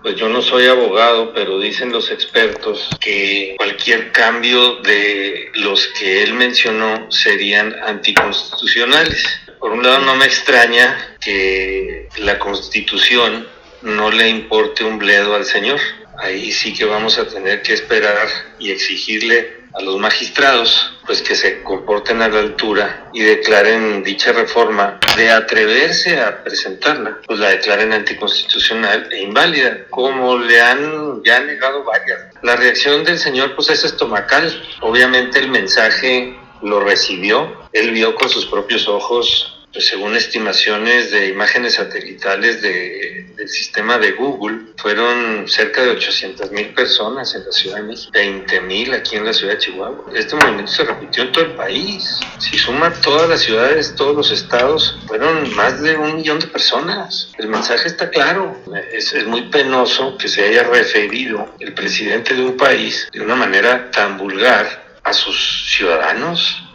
Pues yo no soy abogado, pero dicen los expertos que cualquier cambio de los que él mencionó serían anticonstitucionales. Por un lado, no me extraña que la Constitución no le importe un bledo al señor. Ahí sí que vamos a tener que esperar y exigirle a los magistrados pues que se comporten a la altura y declaren dicha reforma. De atreverse a presentarla, pues la declaren anticonstitucional e inválida, como le han ya negado varias. La reacción del señor pues es estomacal. Obviamente el mensaje lo recibió, él vio con sus propios ojos, pues según estimaciones de imágenes satelitales del sistema de Google, fueron cerca de 800,000 personas en la Ciudad de México, 20,000 aquí en la ciudad de Chihuahua. Este movimiento se repitió en todo el país. Si suma todas las ciudades, todos los estados, fueron más de 1,000,000 de personas. El mensaje está claro. Es muy penoso que se haya referido el presidente de un país de una manera tan vulgar a sus ciudadanos.